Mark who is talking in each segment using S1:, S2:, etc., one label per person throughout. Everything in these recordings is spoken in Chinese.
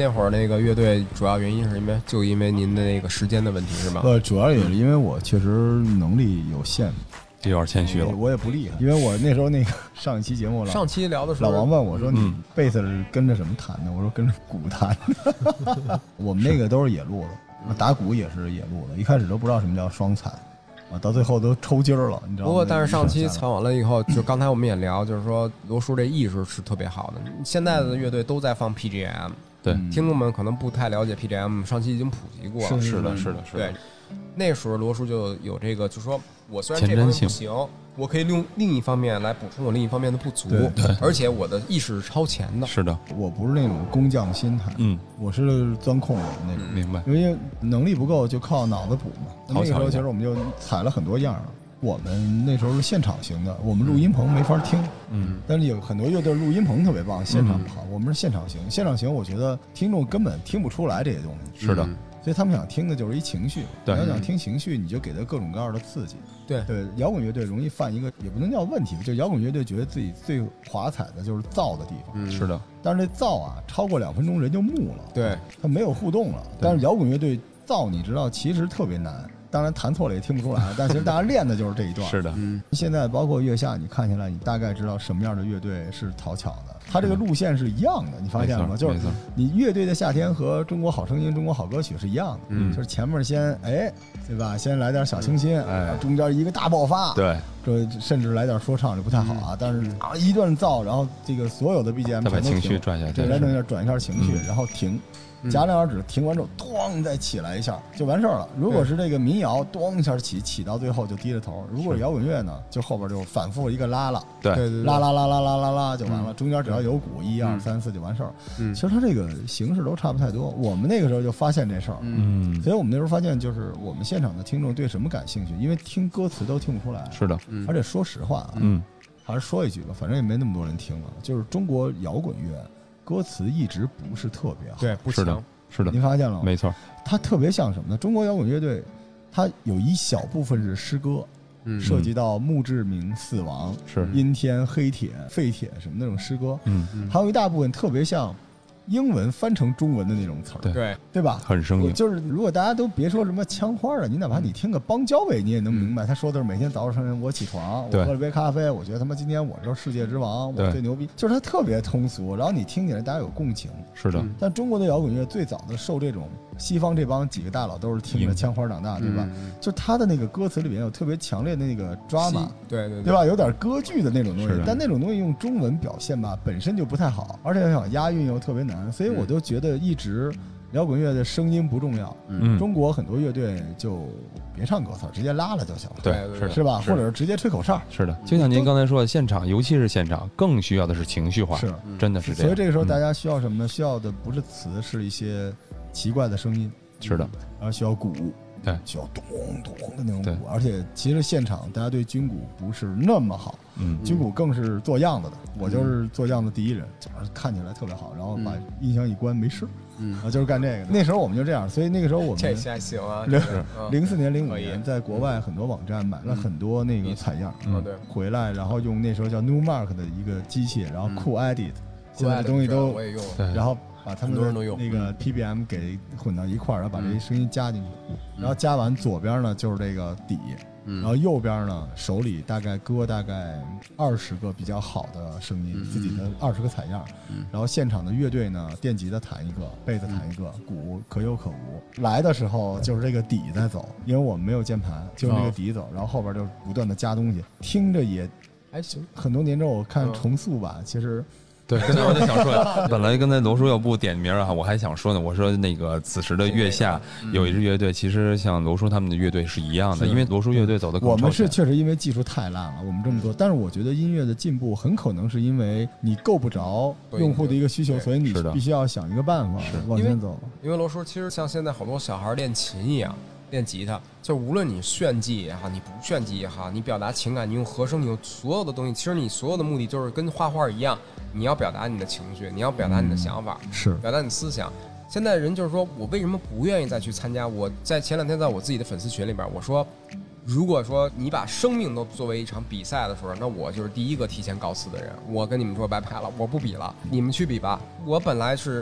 S1: 那会儿那个乐队主要原因是因为您的那个时间的问题是吗？
S2: 主要也是因为我确实能力有限，
S3: 这有点谦虚了。
S2: 我也不厉害，因为我那时候那个上一期节目了，
S1: 上期聊的时候，
S2: 老王问我说：“你贝斯是跟着什么弹的？”我说：“跟着鼓弹。”我们那个都是野路子，打鼓也是野路子，一开始都不知道什么叫双踩。到最后都抽筋儿了，你知道吗？
S1: 不过，但是上期采完了以后，就刚才我们也聊，就是说罗叔这艺术是特别好的。现在的乐队都在放 PGM，
S3: 对，
S1: 听众们可能不太了解 PGM， 上期已经普及过了。
S3: 是的。
S1: 对，那时候罗叔就有这个，就是说我虽然这方面不行，我可以用另一方面来补充我另一方面的不足，
S3: 对，
S1: 而且我的意识是超前的。
S3: 是的，
S2: 我不是那种工匠心态，我是钻空的那种，
S3: 明白？
S2: 因为能力不够，就靠脑子补嘛。那个时候其实我们就踩了很多样了。我们那时候是现场型的，我们录音棚没法听，但是有很多乐队录音棚特别棒，现场不好。我们是现场型，现场型我觉得听众根本听不出来这些东西。
S3: 是的。
S2: 所以他们想听的就是一情绪，
S3: 对，
S2: 你要想听情绪，你就给他各种各样的刺激。
S1: 对，
S2: 摇滚乐队容易犯一个也不能叫问题，就摇滚乐队觉得自己最华彩的就是燥的地方。
S3: 是的，
S2: 但是这燥啊，超过2分钟人就木了，
S1: 对，
S2: 他没有互动了。但是摇滚乐队燥，你知道其实特别难。当然弹错了也听不出来，但其实大家练的就是这一段。
S3: 是的，
S2: 现在包括月下，你看起来你大概知道什么样的乐队是讨巧的，它这个路线是一样的，你发现了吗？就是你乐队的夏天和中国好声音、中国好歌曲是一样的，就是前面先对吧？先来点小清新，中间一个大爆发，
S3: 对，
S2: 甚至来点说唱就不太好啊。但是一段造，然后这个所有的 BGM
S3: 再把情绪转下去，
S2: 来弄一下转一下情绪，然后停。夹两指停完之后，咣再起来一下就完事儿了。如果是这个民谣，咣一下起到最后就低着头。如果是摇滚乐呢，就后边就反复一个拉了，
S1: 对，
S2: 拉就完了。中间只要有鼓，1、2、3、4就完事儿。其实它这个形式都差不太多。我们那个时候就发现这事儿，所以我们那时候发现就是我们现场的听众对什么感兴趣，因为听歌词都听不出来。
S3: 是的，
S2: 而且说实话，还是说一句吧，反正也没那么多人听了。就是中国摇滚乐。歌词一直不是特别好，
S1: 对，不强，
S3: 是的，
S2: 您发现了吗？
S3: 没错，
S2: 它特别像什么呢？中国摇滚乐队，它有一小部分是诗歌，涉及到墓志铭、死亡、阴天、黑铁、废铁什么那种诗歌，还有一大部分特别像英文翻成中文的那种词儿，对吧？
S3: 很生硬。
S2: 就是如果大家都别说什么枪花了，你哪怕你听个邦交委，你也能明白他说的是每天早上我起床，我喝了杯咖啡，我觉得他妈今天我就是世界之王，我最牛逼，就是他特别通俗，然后你听起来大家有共情。
S3: 是的。
S2: 但中国的摇滚乐最早的受这种西方这帮几个大佬都是听着枪花长大，对吧？就他的那个歌词里面有特别强烈的那个 drama，
S1: 对
S2: 吧？有点歌剧的那种东西，但那种东西用中文表现吧，本身就不太好，而且想押韵又特别难。所以我就觉得一直摇滚乐的声音不重要，中国很多乐队就别唱歌词，直接拉了就行了，
S1: 对，
S2: 是吧？或者是直接吹口哨。
S3: 是的，就像您刚才说的，现场尤其是现场更需要的是情绪化，
S2: 是
S3: 真的是这样。
S2: 所以这个时候大家需要什么呢？需要的不是词，是一些奇怪的声音。
S3: 是的，
S2: 然后需要鼓，
S3: 对，
S2: 需要咚咚的那种鼓，而且其实现场大家对军鼓不是那么好，军鼓更是做样子的。我就是做样子第一人，看起来特别好，然后把音响一关没事，就是干这个。那时候我们就这样，所以那个时候我们
S1: 这下行啊
S2: ，04年、05年在国外很多网站买了很多那个采样，回来然后用那时候叫 Numark 的一个机器，然后Cool Edit，现在的东西都
S1: 我也用，
S2: 然后把他们的那个 PBM 给混到一块儿，然后把这些声音加进去，然后加完左边呢就是这个底，然后右边呢手里大概搁大概20个比较好的声音，自己的20个采样，然后现场的乐队呢电吉他弹一个，贝斯弹一个，鼓可有可无。来的时候就是这个底在走，因为我们没有键盘，就是这个底走，然后后边就不断的加东西，听着也
S1: 还行。
S2: 很多年之后我看重塑吧，其实。
S3: 对，刚才我就想说，本来刚才罗叔要不点名啊，我还想说呢。我说那个此时的月下有一支乐队，其实像罗叔他们的乐队是一样的，因为罗叔乐队走的更超前。
S2: 我们是确实因为技术太烂了，我们这么做。但是我觉得音乐的进步很可能是因为你够不着用户的一个需求，所以你必须要想一个办法往前走。
S1: 因为罗叔其实像现在好多小孩练琴一样。练吉他，就无论你炫技也好，你不炫技也好，你表达情感，你用和声，你用所有的东西，其实你所有的目的就是跟画画一样，你要表达你的情绪，你要表达你的想法，
S2: 是
S1: 表达你的思想。现在人就是说我为什么不愿意再去参加？我在前2天在我自己的粉丝群里边，我说，如果说你把生命都作为一场比赛的时候，那我就是第一个提前告辞的人。我跟你们说拜拜了，我不比了，你们去比吧。我本来是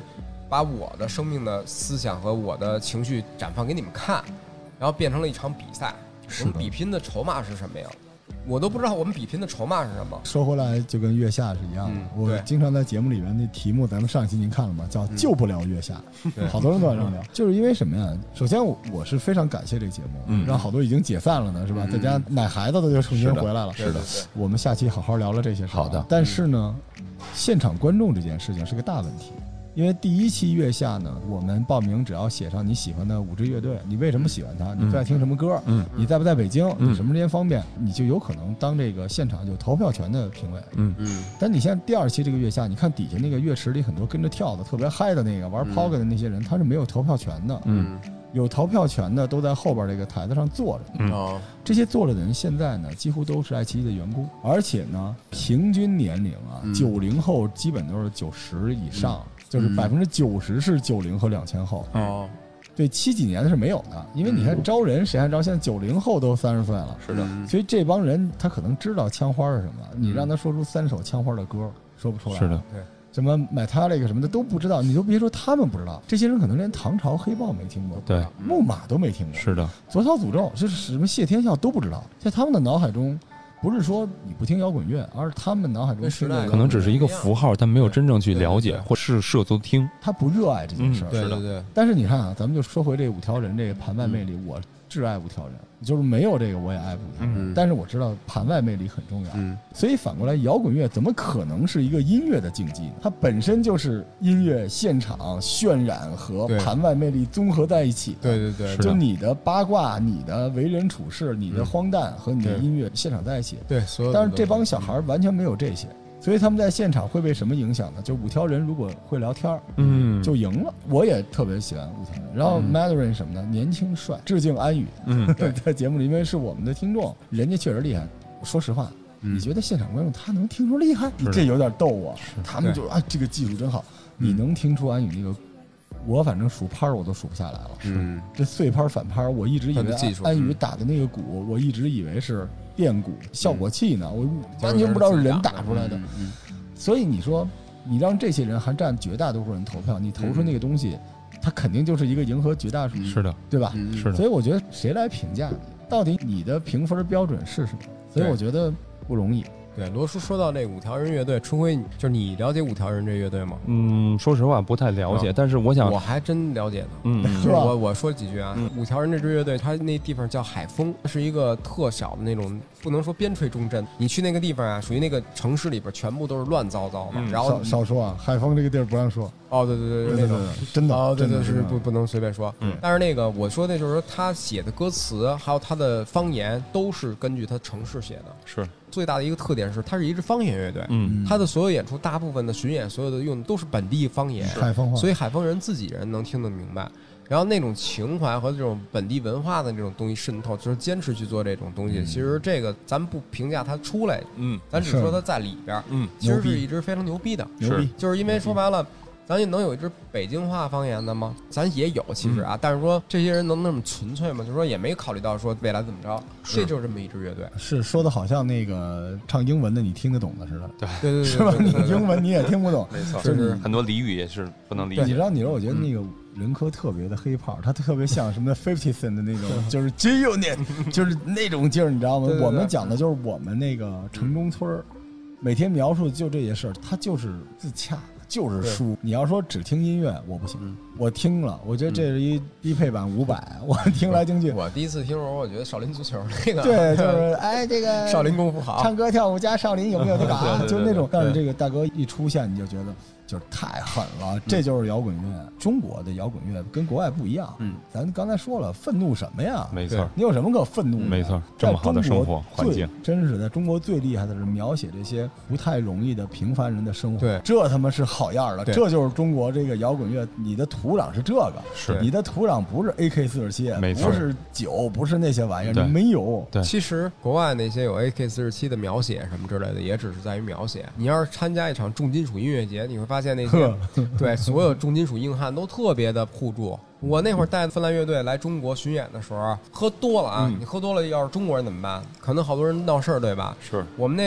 S1: 把我的生命的思想和我的情绪绽放给你们看，然后变成了一场比赛。我们比拼的筹码是什么呀？我都不知道我们比拼的筹码是什么。
S2: 说回来就跟月下是一样的，我经常在节目里面那题目，咱们上期您看了吗？叫救不了月下，好多人都在这样聊，就是因为什么呀？首先我是非常感谢这个节目，让好多已经解散了呢，是吧？在家奶孩子的就重新回来了。
S3: 是的，
S2: 我们下期好好聊聊这些事。
S3: 好的，
S2: 但是呢，现场观众这件事情是个大问题。因为第一期月下呢，我们报名只要写上你喜欢的5支乐队，你为什么喜欢它，你最爱听什么歌，你在不在北京，你什么时间方便，你就有可能当这个现场有投票权的评委。但你像第2期这个月下，你看底下那个乐池里很多跟着跳的特别嗨的那个玩抛个的那些人，他是没有投票权的。有投票权的都在后边这个台子上坐着。这些坐着的人现在呢，几乎都是爱奇艺的员工，而且呢，平均年龄啊，90后基本都是90以上。就是90%是90和2000后。对，70几年的是没有的，因为你看招人，谁还招？现在90后都30岁了。
S3: 是的，
S2: 所以这帮人他可能知道枪花是什么，你让他说出3首枪花的歌，说不出来。
S3: 是的，
S1: 对，
S2: 什么Metallica什么的都不知道，你都别说他们不知道，这些人可能连唐朝黑豹没听过，
S3: 对，
S2: 木马都没听过。
S3: 是的，
S2: 左小诅咒就是什么谢天笑都不知道，在他们的脑海中。不是说你不听摇滚乐，而是他们脑海中
S3: 可能只是一个符号，但没有真正去了解或是涉足听。
S2: 他不热爱这件事儿。
S1: 对对对。
S2: 但是你看啊，咱们就说回这5条人这个盘外魅力，我挚爱5条人，就是没有这个我也爱5条人。但是我知道盘外魅力很重要。所以反过来，摇滚乐怎么可能是一个音乐的竞技呢？它本身就是音乐现场渲染和盘外魅力综合在一起的。
S1: 对对对，
S2: 就你的八卦、你的为人处事、你的荒诞和你的音乐现场在一起。
S1: 对，所有。
S2: 但是这帮小孩完全没有这些。所以他们在现场会被什么影响呢？就5条人如果会聊天，就赢了。我也特别喜欢5条人。然后 Mandarin 什么的，年轻帅，致敬安宇。在节目里，因为是我们的听众，人家确实厉害。说实话，你觉得现场观众他能听出厉害？这有点逗我。他们就这个技术真好。你能听出安宇那个？我反正数拍我都数不下来了。这碎拍反拍，我一直以为安宇打的那个鼓，我一直以为是电鼓效果器呢，我完全不知道是人打出来的。所以你说，你让这些人还占绝大多数人投票，你投出那个东西，它肯定就是一个迎合绝大多数，
S3: 是的，
S2: 对吧？
S3: 是的。
S2: 所以我觉得谁来评价你，到底你的评分标准是什么？所以我觉得不容易。
S1: 对，罗叔说到这5条人乐队，春晖就是你了解5条人这乐队吗？
S3: 说实话不太了解，但是我想
S1: 我还真了解呢。就是我说几句啊。5条人这支乐队，它那地方叫海丰，是一个特小的那种，不能说边陲重镇。你去那个地方啊，属于那个城市里边全部都是乱糟糟的。然后
S2: 少说啊，海丰这个地儿不让说。
S1: 对对对，那种
S2: 真的
S1: 对对是不能随便说。但是那个我说的就是说，他写的歌词还有他的方言都是根据他城市写的。
S3: 是。
S1: 最大的一个特点是，它是一支方言乐队。它的所有演出，大部分的巡演，所有的用的都是本地方言，
S2: 海丰话，
S1: 所以海丰人自己人能听得明白。然后那种情怀和这种本地文化的这种东西渗透，就是坚持去做这种东西。其实这个咱们不评价它出来，咱只说它在里边，其实是一支非常牛逼的。就是因为说白了。咱也能有一支北京话方言的吗？咱也有，其实啊，但是说这些人能那么纯粹吗？就是说也没考虑到说未来怎么着，这就是这么一支乐队。
S2: 是说的好像那个唱英文的你听得懂的似的，
S1: 对对对，
S2: 是吧？你英文你也听不懂，
S3: 没错，
S2: 就是
S3: 很多俚语也是不能理解。
S2: 你知道，我觉得那个任科特别的黑炮，他特别像什么 50 Cent 的那种，就是 G-Unit， 就是那种劲儿，你知道吗？我们讲的就是我们那个城中村每天描述就这些事儿，他就是自洽。就是书，你要说只听音乐，我不行。我听了，我觉得这是一低配版500，我听来听去。
S1: 我第一次听的时候，我觉得少林足球那个，
S2: 对，就是这个
S1: 少林功夫好，
S2: 唱歌跳舞加少林有没有那个就是那种。但是这个大哥一出现，你就觉得就是太狠了，这就是摇滚乐。中国的摇滚乐跟国外不一样。咱刚才说了，愤怒什么呀？
S3: 没错，
S2: 你有什么可愤怒的？
S3: 没错，这么好的生活环境，
S2: 真是在中国最厉害的是描写这些不太容易的平凡人的生活。
S1: 对，
S2: 这他妈是好样的，这就是中国这个摇滚乐，你的土壤是这个，
S3: 是
S2: 你的土壤不是 AK47，
S3: 没错，
S2: 不是酒，不是那些玩意儿，你没有。
S3: 对，
S1: 其实国外那些有 AK47的描写什么之类的，也只是在于描写。你要是参加一场重金属音乐节，你会发现那些对所有重金属硬汉都特别的互助。我那会儿带芬兰乐队来中国巡演的时候，喝多了啊，你喝多了，要是中国人怎么办？可能好多人闹事儿，对吧？
S3: 是
S1: 我们那个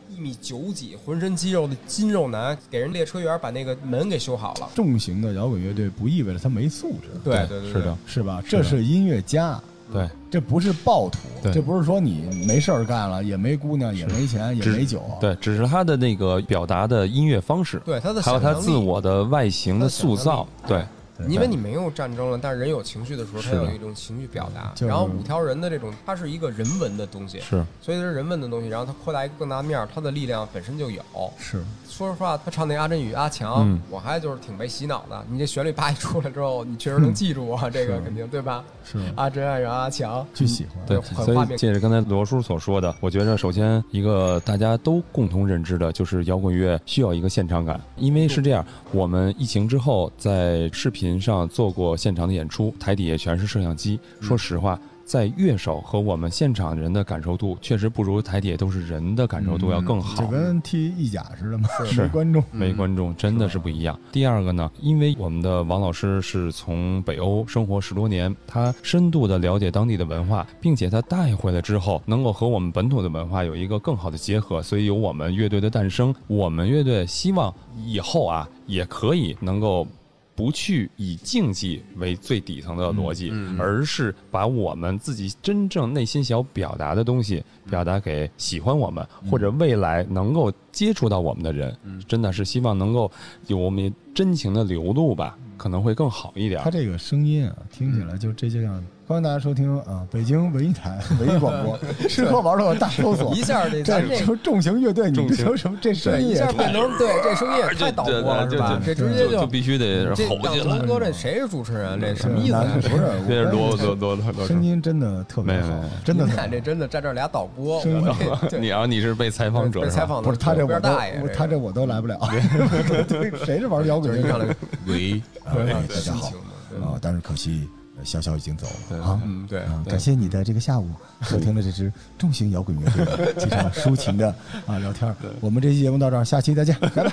S1: 1.9米几，浑身肌肉的筋肉男，给人列车员把那个门给修好了。
S2: 重型的摇滚乐队不意味着他没素质，
S1: 对，
S3: 是的，
S2: 是吧？这是音乐家。
S3: 对，
S2: 这不是暴徒，这不是说你没事儿干了，也没姑娘，也没钱，也没酒，
S3: 对，只是他的那个表达的音乐方式，
S1: 对他的
S3: 还有他自我的外形的塑造，对。
S1: 因为你没有战争了，但是人有情绪的时候，他有一种情绪表达。然后五条人的这种，它是一个人文的东西，
S3: 是，
S1: 所以它是人文的东西。然后它扩大一个更大的面，它的力量本身就有。
S2: 是，
S1: 说实话，他唱那阿珍与阿强，我还就是挺被洗脑的。你这旋律叭一出来之后，你确实能记住啊，这个肯定对吧？
S2: 是，
S1: 阿珍爱上阿强，
S2: 去喜欢。
S3: 对，所以借着刚才罗叔所说的，我觉得首先一个大家都共同认知的就是摇滚乐需要一个现场感，因为是这样，我们疫情之后在视频上做过现场的演出，台底下全是摄像机。说实话，在乐手和我们现场人的感受度，确实不如台底下都是人的感受度要更好。
S2: 就跟踢意甲似的嘛，
S3: 是
S2: 没观众，
S3: 没观众真的是不一样。第二个呢，因为我们的王老师是从北欧生活10多年，他深度的了解当地的文化，并且他带回来之后，能够和我们本土的文化有一个更好的结合，所以有我们乐队的诞生。我们乐队希望以后啊，也可以能够不去以竞技为最底层的逻辑，而是把我们自己真正内心想表达的东西表达给喜欢我们或者未来能够接触到我们的人，真的是希望能够有我们真情的流露吧，可能会更好一点。
S2: 他这个声音啊，听起来就这样。欢迎大家收听啊，北京文艺台文艺广播，吃喝玩乐大搜索。
S1: 一下
S2: 这重型乐队，你说什么？这声音
S1: 一下变成对这声音也太导播了是吧？这直接
S3: 就必须得吼起来。
S1: 龙哥，这谁是主持人？这什么意思？
S2: 不是，
S3: 这是多
S2: 声音真的特别好，真的。
S1: 看这真的在这俩导播，
S3: 你是被采访者，
S1: 被采访
S2: 不是他这我都来不了。谁是玩摇滚乐
S1: 上来？
S2: 喂，大家好啊！但是可惜。潇潇已经走了啊！
S1: 对，
S2: 感谢你的这个下午收听了这支重型摇滚乐队非常抒情的啊聊天。我们这期节目到这儿，下期再见，拜拜。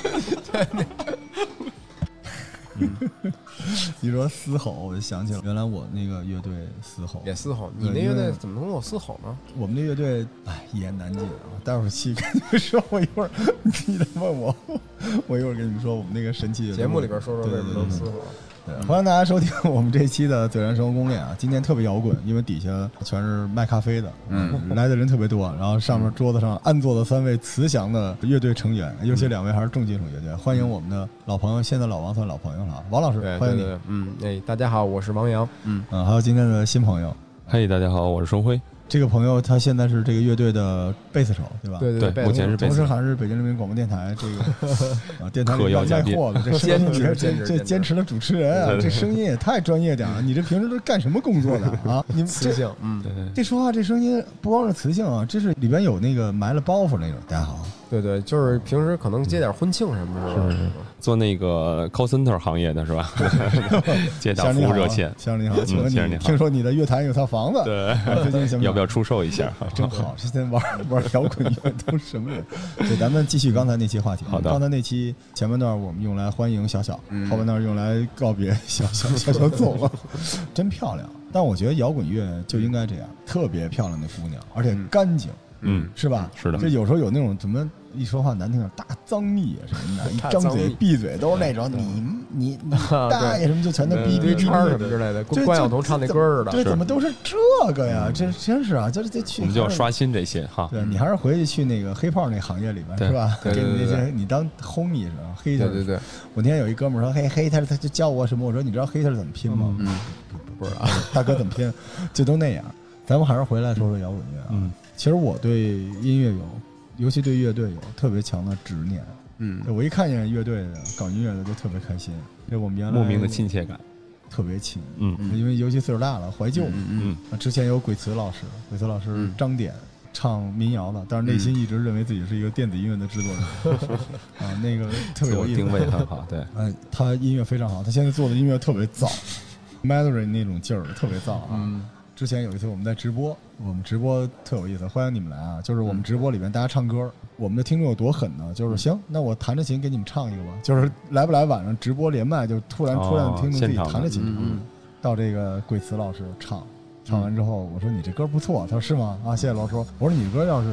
S2: 你说嘶吼，我就想起了原来我那个乐队嘶吼
S1: 也嘶吼。你那乐队怎么能有嘶吼呢？
S2: 我们那乐队一言难尽啊！待会儿细跟你们说，我一会儿你得问我，我一会儿跟你们说我们那个神奇
S1: 节目里边说为什么能嘶吼。
S2: 对，欢迎大家收听我们这期的最燃生活攻略啊！今天特别摇滚，因为底下全是卖咖啡的，来的人特别多，然后上面桌子上安坐的3位慈祥的乐队成员，尤其2位还是重金属乐队。欢迎我们的老朋友，现在老王算老朋友了，王老师，欢迎
S1: 你。大家好，我是王阳。
S2: 还有今天的新朋友，
S3: 嘿，大家好，我是收辉。
S2: 这个朋友他现在是这个乐队的贝斯手，对吧？
S1: 对，
S3: 目前是贝斯手，
S2: 同时还是北京人民广播电台这个电台里
S3: 卖
S2: 货的这坚持的主持人啊，这声音也太专业点了。你这平时都干什么工作的啊？你
S1: 磁性，
S2: 这说话这声音不光是磁性啊，这是里边有那个埋了包袱那种。大家好，
S1: 对，就是平时可能接点婚庆什么的，
S3: 是做那个 call center 行业的是吧？接打服务热线。
S2: 先生你好，请问你听说你的乐坛有套房子，
S3: 对，
S2: 最近
S3: 要不要出售一下？
S2: 真好，现在玩摇滚乐都什么人？对，咱们继续刚才那期话题。
S3: 好的，
S2: 刚才那期前半段我们用来欢迎小小，后半段用来告别小小走了，真漂亮。但我觉得摇滚乐就应该这样，特别漂亮的姑娘，而且干净，是吧？
S3: 是的。
S2: 就有时候有那种怎么一说话难听点，大脏蜜什么的，一张嘴闭嘴都是那种你大爷什么就全都哔哔
S1: 叉什么之类的，关晓彤唱那歌似的。
S2: 对，怎么都是这个呀？这真是啊，就是得去。
S3: 我们就要刷新这些哈。
S2: 对你还是回去那个黑炮那行业里面是吧？给你那些你当 homie 是吧？黑他。
S1: 对。
S2: 我那天有一哥们说黑他就教我什么？我说你知道黑他怎么拼吗？不知道，大哥怎么拼？就都那样。咱们还是回来说说摇滚乐啊。其实我对音乐尤其对乐队有特别强的执念。我一看见乐队的搞音乐的就特别开心。这我们原来
S3: 莫名的亲切感，
S2: 特别亲。因为尤其岁数大了，怀旧。之前有鬼词老师张典唱民谣的，但是内心一直认为自己是一个电子音乐的制作人。那个特别有意思，
S3: 定位很好。对，
S2: 他音乐非常好，他现在做的音乐特别燥 ，Melody 那种劲儿特别燥啊。之前有一次我们在直播，我们直播特有意思，欢迎你们来啊！就是我们直播里面大家唱歌，我们的听众有多狠呢？就是行，那我弹着琴给你们唱一个吧。就是来不来晚上直播连麦，就突然听众自己弹着琴，到这个贵慈老师唱完之后，我说你这歌不错，他说是吗？啊，谢谢老师。我说你歌要是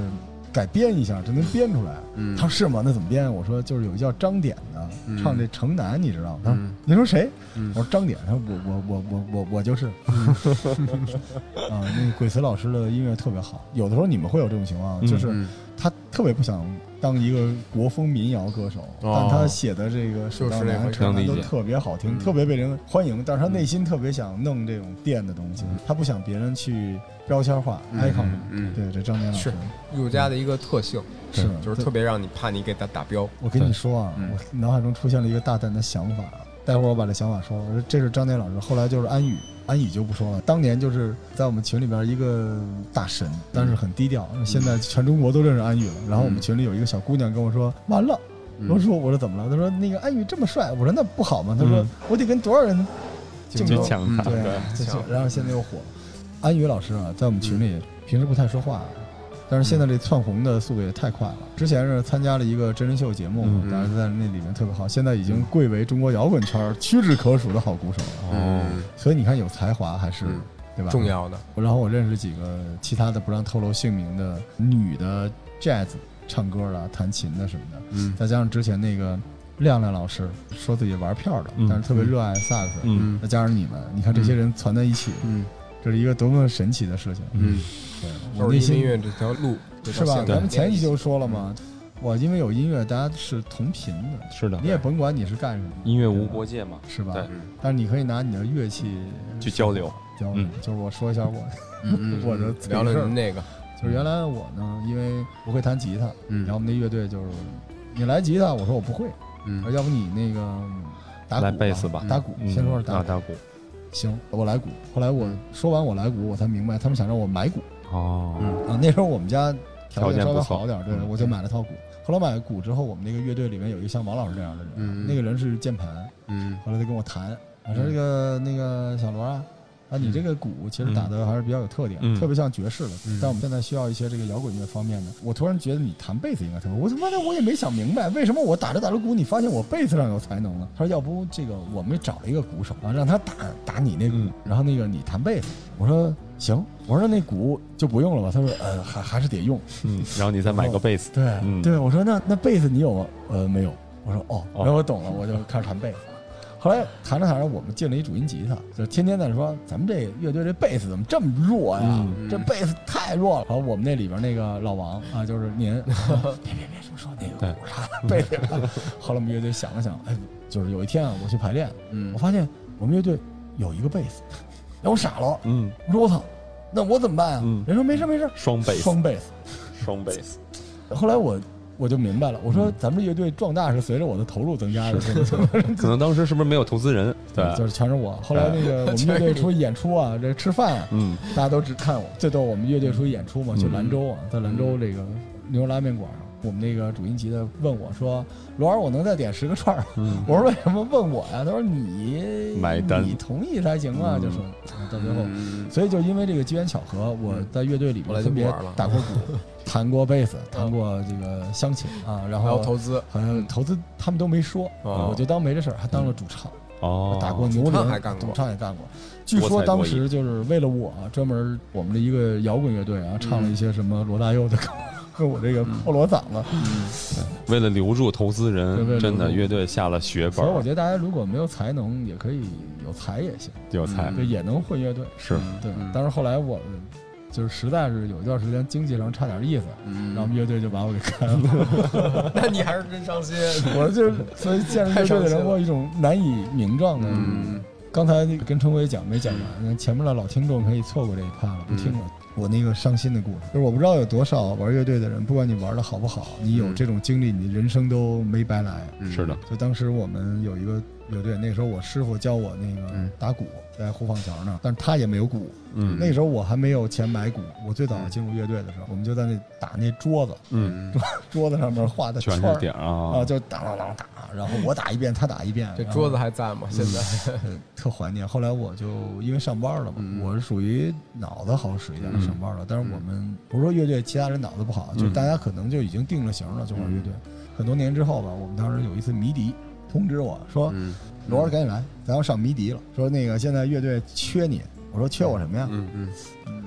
S2: 改编一下，这能编出来。他说是吗？那怎么编？我说就是有一叫张典的唱这《城南》，你知道吗？他说你说谁？我说张典。他说我就是。啊，那个鬼词老师的音乐特别好。有的时候你们会有这种情况，就是他特别不想当一个国风民谣歌手，但他写的这个水到南城南都特别好听，特别被人欢迎，但是他内心特别想弄这种电的东西，他不想别人去标签化 icon。对，这张典老师
S1: 是儒家的一个特性，
S2: 是
S1: 就是特别让你怕你给他打标。
S2: 我跟你说啊，我脑海中出现了一个大胆的想法，待会儿我把这想法说了。我说这是张典老师，后来就是安宇。安宇就不说了，当年就是在我们群里边一个大神，但是很低调。现在全中国都认识安宇了。然后我们群里有一个小姑娘跟我说：“完了。”我说怎么了？她说那个安宇这么帅。我说那不好吗？她说我得跟多少人
S3: 竞抢他。
S2: 对，然后现在又火了。安宇老师啊，在我们群里平时不太说话。但是现在这窜红的速度也太快了。之前是参加了一个真人秀节目，当然在那里面特别好。现在已经贵为中国摇滚圈屈指可数的好鼓手了。所以你看有才华还是对吧？
S1: 重要的。
S2: 然后我认识几个其他的不让透露姓名的女的 jazz 唱歌的、弹琴的什么的。再加上之前那个亮亮老师说自己玩票的，但是特别热爱萨克斯。再加上你们，你看这些人攒在一起，这是一个多么神奇的事情。对，我内心
S1: 音乐这条路
S2: 是吧？咱们前一期就说了嘛，我因为有音乐，大家是同频的。
S3: 是的，
S2: 你也甭管你是干什么，
S3: 音乐无国界嘛，
S2: 是吧？但是你可以拿你的乐器
S3: 去交流。
S2: 就是我说一下我的
S1: 聊聊您那个，
S2: 就是原来我呢，因为不会弹吉他，然后我们那乐队就是你来吉他，我说我不会，要不你那个打鼓
S3: 来贝斯吧，
S2: 打鼓，先说是打
S3: 鼓。
S2: 行，我来鼓。后来我说完我来鼓，我才明白他们想让我买鼓。那时候我们家条件稍微好点，对，我就买了套鼓。后来买了鼓之后，我们那个乐队里面有一个像王老师这样的人，那个人是键盘，后来他跟我谈，我说那个小罗啊，你这个鼓其实打的还是比较有特点，特别像爵士的，但我们现在需要一些这个摇滚乐方面的。我突然觉得你弹贝斯应该特别，我他妈的我也没想明白，为什么我打着鼓，你发现我贝斯上有才能了？他说要不这个我们找了一个鼓手让他打你那鼓，然后那个你弹贝斯。我说行，我说那鼓就不用了吧？他说还是得用，
S3: 然后你再买个贝斯。
S2: 对，我说那贝斯你有吗？没有。我说然后我懂了，我就开始弹贝斯。后来弹着，我们进了一主音吉他，就天天在说咱们这乐队这贝斯怎么这么弱呀？这贝斯太弱了。然后我们那里边那个老王啊，就是您，别说那个鼓啥贝斯。后来我们乐队想了想，就是有一天啊，我去排练，我发现我们乐队有一个贝斯，让我傻了。我说我操，那我怎么办啊？人说没事，双贝斯。后来我就明白了，我说咱们乐队壮大是随着我的投入增加的，
S3: 可能当时是不是没有投资人？对，
S2: 就是全是我。后来那个我们乐队出去演出啊，这吃饭啊，大家都只看我。最逗，我们乐队出去演出嘛，去兰州啊，在兰州这个牛肉拉面馆，我们那个主音吉他问我说：“罗儿，我能再点10个串儿？”我说：“为什么问我呀？”他说：“你
S3: 买单，
S2: 你同意才行啊。”就说到最后，所以就因为这个机缘巧合，我在乐队里面分别打过鼓。弹过贝斯，弹过这个湘琴啊，然后
S1: 投资，
S2: 好像投资他们都没说，我就当没这事儿，还当了主唱。打过牛铃，主唱也干过。据说当时就是为了我，专门我们的一个摇滚乐队啊，唱了一些什么罗大佑的歌，跟我这个破锣嗓子。
S3: 为了留住投资人，真的乐队下了血本。
S2: 所以我觉得大家如果没有才能，也可以有才也行，
S3: 有才
S2: 就也能混乐队。
S3: 是
S2: 对，但是后来我。就是实在是有一段时间经济上差点意思，然后我们乐队就把我给开了。
S1: 那你还是真伤心。
S2: 我就所以见着乐队的人，我有一种难以名状的。刚才跟春辉讲没讲完，前面的老听众可以错过这一趴了，不听了。我那个伤心的故事，就是我不知道有多少玩乐队的人，不管你玩的好不好，你有这种经历，你人生都没白来。
S3: 是的。
S2: 就当时我们有一个乐队，那时候我师傅教我那个打鼓，在护放桥那儿，但是他也没有鼓。那时候我还没有钱买鼓，我最早进入乐队的时候，我们就在那打那桌子，桌子上面画的
S3: 全是点啊，
S2: 就当打，然后我打一遍，他打一遍。
S1: 这桌子还在吗？现在
S2: 特怀念。后来我就因为上班了嘛，我是属于脑子好使一点的上班了，但是我们不是说乐队其他人脑子不好，就是大家可能就已经定了型了，就玩乐队。很多年之后吧，我们当时有一次迷笛通知我说：“罗儿赶紧来，咱要上迷笛了。说那个现在乐队缺你。”我说缺我什么呀？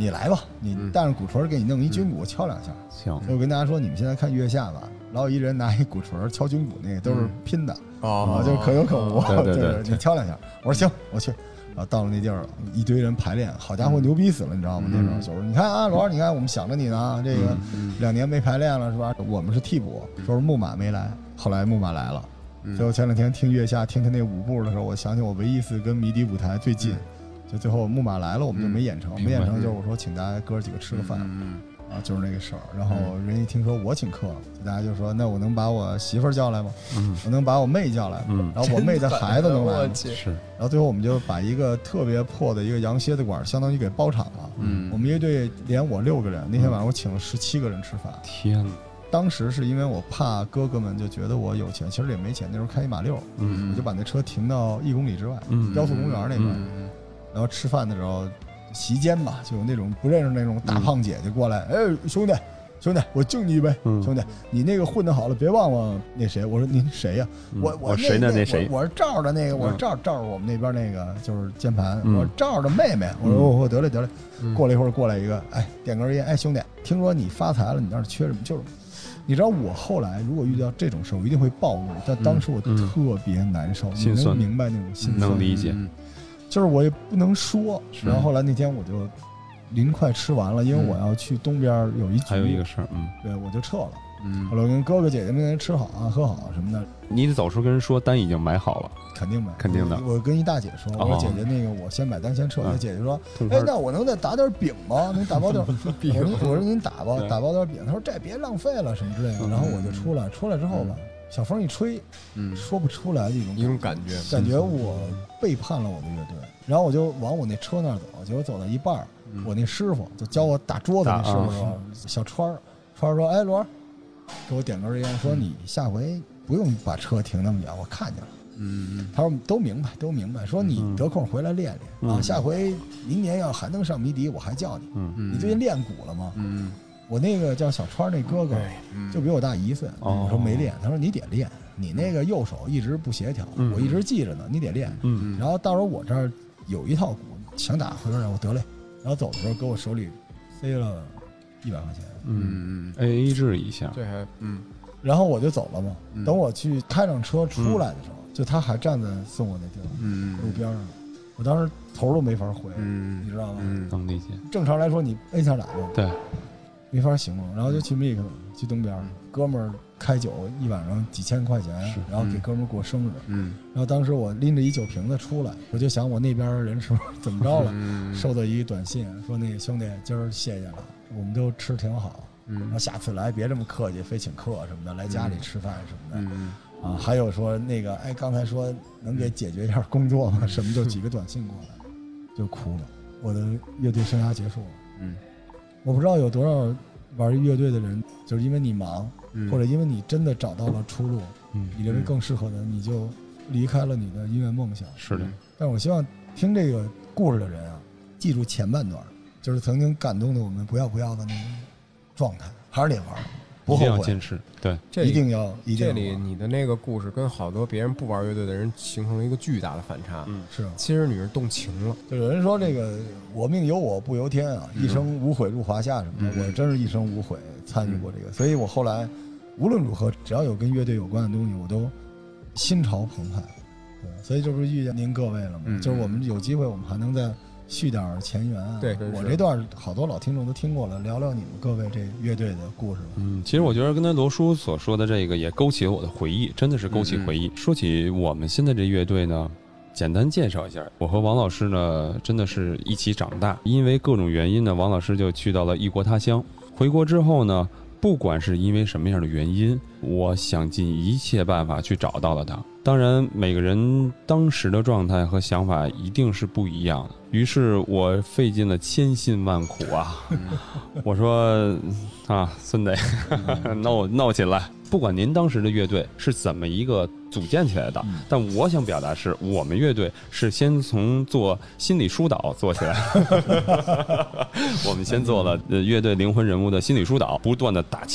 S2: 你来吧，你带上鼓槌给你弄一军鼓敲2下。
S3: 行，
S2: 所以我跟大家说，你们现在看月下吧，老有一人拿一鼓槌敲军鼓，那个都是拼的就是可有可无。
S3: 对，
S2: 你敲2下，我说行，我去。然后到了那地儿，一堆人排练，好家伙，牛逼死了，你知道吗？那时候就是你看啊，罗儿，你看我们想着你呢，这个2年没排练了是吧？我们是替补，说是木马没来，后来木马来了。所以我前2天听月下听他那舞步的时候，我想起我唯一一次跟迷笛舞台最近，就最后木马来了，我们就没演成，没演成就是我说请大家哥几个吃个饭。就是那个事儿，然后人一听说我请客，大家就说那我能把我媳妇儿叫来吗？我能把我妹叫来吗？然后我妹的孩子能来吗？
S1: 是。
S2: 然后最后我们就把一个特别破的一个羊蝎子馆，相当于给包场了。我们乐队连我6个人，那天晚上我请了17个人吃饭。
S3: 天哪！
S2: 当时是因为我怕哥哥们就觉得我有钱，其实也没钱，那时候开1马6，我就把那车停到1公里之外，雕塑公园那边。然后吃饭的时候。席间吧，就有那种不认识那种大胖姐姐过来，兄弟，我敬你一杯，兄弟，你那个混得好了，别忘了那谁。我说您谁呀？我谁呢？那谁？我是赵的那个，我是赵我们那边那个就是键盘，我是赵的妹妹。我说我得嘞，过了一会儿过来一个，点根烟，兄弟，听说你发财了，你那儿缺什么？就是，你知道我后来如果遇到这种事，我一定会暴怒，但当时我特别难受，你能明白那种心酸，
S3: 能理解。
S2: 就是我也不能说，然后后来那天我就临快吃完了，因为我要去东边有一局，
S3: 还有一个事儿，
S2: 对，我就撤了。后来我跟哥哥姐姐们吃好啊，喝好什么的。
S3: 你得走时候跟人说单已经买好了，
S2: 肯定买，
S3: 肯定的。
S2: 我跟一大姐说，我说姐姐那个我先买单先撤。那姐姐说，那我能再打点饼吗？能打包点饼？我说您打包点饼。他说这别浪费了什么之类的。然后我就出来之后吧。小风一吹，说不出来的一种
S1: 感
S2: 觉我背叛了我的乐队。然后我就往我那车那儿走，结果走到一半，我那师傅就教我打桌子那师傅说，小川说，罗儿，给我点根烟，说你下回不用把车停那么远，我看见了。他说都明白，说你得空回来练练啊，下回明年要还能上迷笛，我还叫你。你最近练鼓了吗？我那个叫小川那哥哥，就比我大1岁。我说没练，他说你得练，你那个右手一直不协调，我一直记着呢，你得练。然后到时候我这儿有一套鼓，想打回头让我得嘞。然后走的时候给我手里塞了100块钱
S3: ，AA 制一下。
S1: 这还
S2: 然后我就走了嘛。等我去开上车出来的时候，就他还站在送我那地儿，路边上。我当时头都没法回，你知道吗？
S3: 能理解。
S2: 正常来说你摁下来嘛。
S3: 对。
S2: 没法形容，然后就去 Mix 去东边，哥们儿开酒一晚上几千块钱，然后给哥们儿过生日。然后当时我拎着一酒瓶子出来，我就想我那边人是不是怎么着了？收到一短信说那个兄弟今儿谢谢了，我们都吃挺好，然后下次来别这么客气，非请客什么的，来家里吃饭什么的。还有说那个刚才说能给解决一下工作吗？什么就几个短信过来，就哭了，我的乐队生涯结束了。我不知道有多少玩乐队的人，就是因为你忙，或者因为你真的找到了出路，你认为更适合的，你就离开了你的音乐梦想。
S3: 是的。
S2: 但我希望听这个故事的人啊，记住前半段，就是曾经感动的我们不要的那种状态，还是得玩，不后悔，
S3: 一定要坚持。对，
S2: 一定要。
S1: 这里你的那个故事跟好多别人不玩乐队的人形成了一个巨大的反差。
S2: 是。
S1: 其实你是动情了。
S2: 就有人说这个我命由我不由天啊，一生无悔入华夏什么的，我真是一生无悔参与过这个，所以我后来无论如何，只要有跟乐队有关的东西，我都心潮澎湃。对，所以这不是遇见您各位了吗？就是我们有机会，我们还能再续点前缘啊。
S1: 对，
S2: 我这段好多老听众都听过了，聊聊你们各位这乐队的故事吧。
S3: 其实我觉得跟他罗叔所说的这个也勾起了我的回忆，真的是勾起回忆。说起我们现在这乐队呢，简单介绍一下，我和王老师呢真的是一起长大，因为各种原因呢，王老师就去到了异国他乡。回国之后呢，不管是因为什么样的原因，我想尽一切办法去找到了他。当然每个人当时的状态和想法一定是不一样的，于是我费尽了千辛万苦啊。我说孙子闹起来，不管您当时的乐队是怎么一个组建起来的，但我想表达是我们乐队是先从做心理疏导做起来。我们先做了乐队灵魂人物的心理疏导，不断的打气，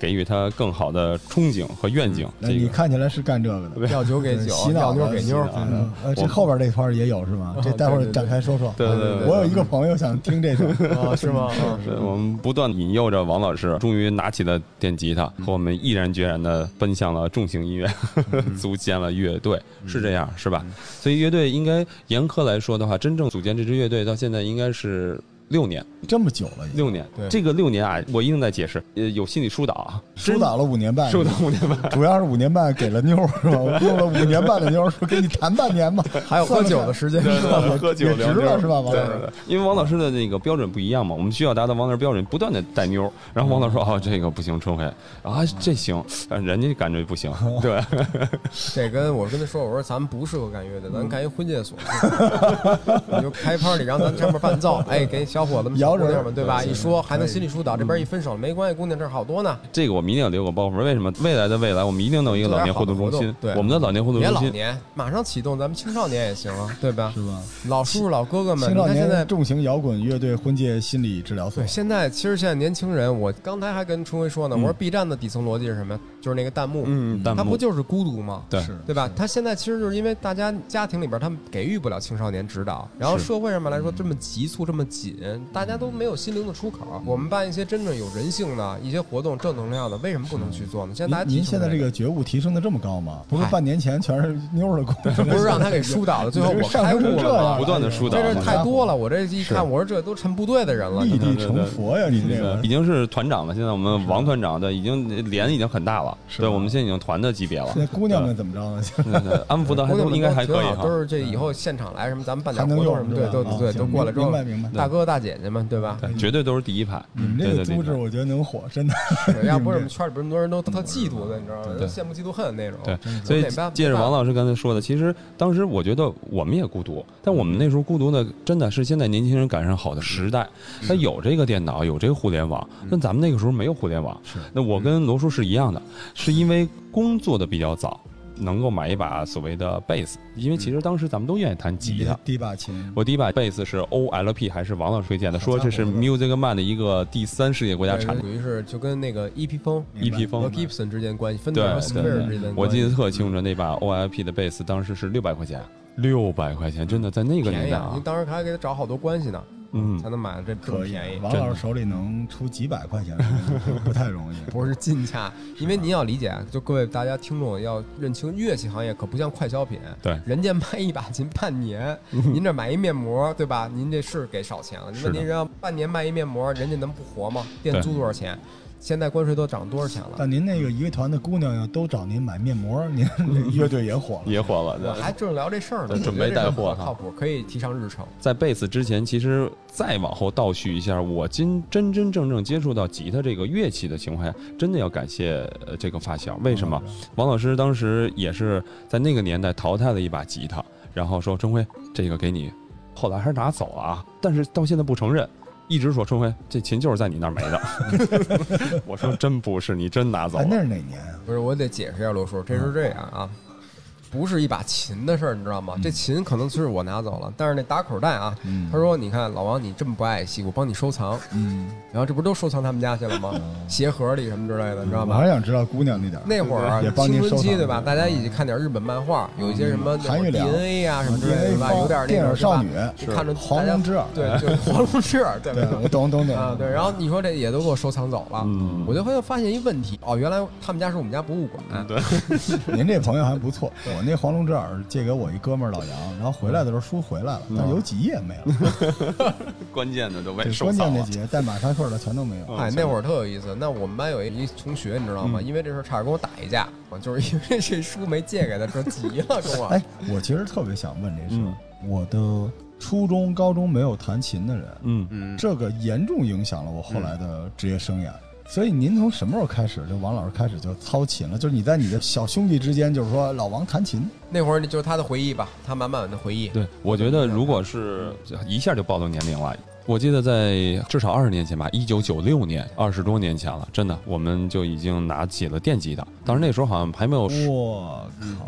S3: 给予他更好的憧憬和愿景。
S2: 你看起来是干这个的，
S1: 要酒给酒，要妞给妞。
S2: 这后边这块也有是吗？这待会儿展开说说。
S3: 对，
S2: 我有一个朋友想听这首，
S1: 是吗？
S3: 我们不断引诱着王老师，终于拿起了电吉他，和我们毅然决然地奔向了重型音乐，组建了乐队，是这样是吧？所以乐队应该严苛来说的话，真正组建这支乐队到现在应该是6年，
S2: 这么久了
S3: ，6年。这个6年啊，我一定在解释，有心理疏导，
S2: 疏导了5年半，
S3: 疏导5年半，
S2: 主要是5年半给了妞是吧？我用了5年半的妞，说给你谈半年吧，
S1: 还有喝酒的时间，
S3: 喝酒
S2: 也值了是吧？王老师，
S3: 因为王老师的那个标准不一样嘛，我们需要达到王老师标准，不断的带妞。然后王老师说：“哦，这个不行，春晖啊，这行，人家感觉不行。”对，
S1: 这跟我跟他说，我说咱们不适合干乐队，咱干一婚介所，你就开 party， 然后咱上面伴奏，哎，给小伙子们、小姑娘们，对吧？一说还能心理疏导，这边一分手没关系，姑娘这儿好多呢。
S3: 这个我们一定要留个包袱，为什么？未来的未来，我们一定弄一个老年活动中心。
S1: 对，
S3: 我们的老年活动中心，
S1: 别老年，马上启动，咱们青少年也行啊，对吧？
S2: 是吧？
S1: 老叔叔、老哥哥们，
S2: 青少年
S1: 现在
S2: 重型摇滚乐队婚介心理治疗所。
S1: 对，现在年轻人，我刚才还跟春晖说呢，我说 B 站的底层逻辑是什么？就是那个弹幕，
S3: 弹幕，
S1: 它不就是孤独吗？
S3: 对
S1: 吧？他现在其实就是因为大家家庭里边他们给予不了青少年指导，然后社会上面来说这么急促这么紧，大家都没有心灵的出口。我们办一些真正有人性的一些活动，正能量的，为什么不能去做呢？现在大家
S2: 您现在这个觉悟提升的这么高吗？不是半年前全是妞的故事，
S1: 不是让他给疏导的，最后我开悟了，
S3: 不断的疏导，
S1: 这太多了。我这一看，我说这都成部队的人了，
S2: 立地成佛呀！你这个
S3: 已经是团长了，现在我们王团长的已经连已经很大了，对，我们现在已经团的级别了。
S2: 现在姑娘们怎么着呢？
S3: 安抚的还都应该还可以，
S1: 都是这以后现场来什么，咱们办点活动什么，对，都过来之后，
S2: 明白，
S1: 大哥大姐姐们，对吧？
S3: 绝对都是第一排。
S2: 你们这个组织，我觉得能火，真的。
S1: 要不是我们圈里边那么多人都特嫉妒的，你知道吗？羡慕嫉妒恨那种。
S3: 对，所以借着王老师刚才说的，其实当时我觉得我们也孤独，但我们那时候孤独的真的是现在年轻人赶上好的时代，他有这个电脑，有这个互联网，但咱们那个时候没有互联网。那我跟罗叔是一样的，是因为工作的比较早。能够买一把所谓的贝斯，因为其实当时咱们都愿意弹吉他。
S2: 第一把琴，
S3: 我第一把贝斯是 OLP， 还是王老师推荐的？说这是 Music Man 的一个第3世界国家产品，
S1: 属于是就跟那个 EP 风和 Gibson 之间关系，芬德和 Squire 之间关系。
S3: 我记得特清楚，那把 OLP 的贝斯当时是600块钱，600块钱，真的在那个年代啊！
S1: 你当时还给他找好多关系呢。才能买这么便宜。
S2: 王老师手里能出几百块钱，不太容易。
S1: 不是进价，因为您要理解，就各位大家听众要认清，乐器行业可不像快消品。
S3: 对，
S1: 人家卖一把琴半年，您这买一面膜，对吧？您这是给少钱了。你问您人要半年卖一面膜，人家能不活吗？店租多少钱？现在关税都涨多少钱了？
S2: 但您那个一个团的姑娘要都找您买面膜，您乐队也火了，
S3: 也火了。
S1: 我还正聊这事儿呢，
S3: 准备带货，
S1: 靠谱，可以提上日程。
S3: 在贝斯之前，其实再往后倒叙一下，我真正接触到吉他这个乐器的情况下，真的要感谢这个发小。为什么？王老师当时也是在那个年代淘汰了一把吉他，然后说春晖这个给你，后来还是拿走了啊，但是到现在不承认。一直说春晖，这琴就是在你那儿没的。我说真不是，你真拿走了。
S2: 那是哪年啊？
S1: 不是，我得解释一下罗叔，这是这样啊，不是一把琴的事儿，你知道吗？这琴可能是我拿走了，但是那打口袋啊，他说你看老王你这么不爱惜，我帮你收藏，然后这不都收藏他们家去了吗？鞋盒里什么之类的，你知道吗？
S2: 我还想知道姑娘那点
S1: 那会儿青春期对吧？大家一起看点日本漫画，有一些什么
S2: 韩语
S1: DNA 啊什么之类的，对吧？有点那种
S2: 少女，
S1: 看着
S2: 黄龙之耳，
S1: 对，就是黄龙之耳，对
S2: 对，我懂
S1: 啊，对。然后你说这也都给我收藏走了，我就会发现一问题，哦，原来他们家是我们家博物馆。
S3: 对，
S2: 您这朋友还不错，我那黄龙之耳借给我一哥们儿老杨，然后回来的时候书回来了，但有几页没了，
S3: 关键的都被收
S2: 藏了。关键
S3: 了，
S2: 那几页带马赛克的全都没有。
S1: 哎，那会儿特有意思。那我们班有一同学，你知道吗？因为这事差点跟我打一架，就是因为这书没借给他，说急了跟我。
S2: 哎，我其实特别想问这事，我的初中、高中没有弹琴的人，这个严重影响了我后来的职业生涯。所以您从什么时候开始，就王老师开始就操琴了？就是你在你的小兄弟之间，就是说老王弹琴
S1: 那会儿，就是他的回忆吧，他满满的回忆。
S3: 对，我觉得如果是一下就暴露年龄了。我记得在至少20年前吧，1996年，20多年前了，真的，我们就已经拿起了电吉他。当时那时候好像还没有。
S2: 我靠！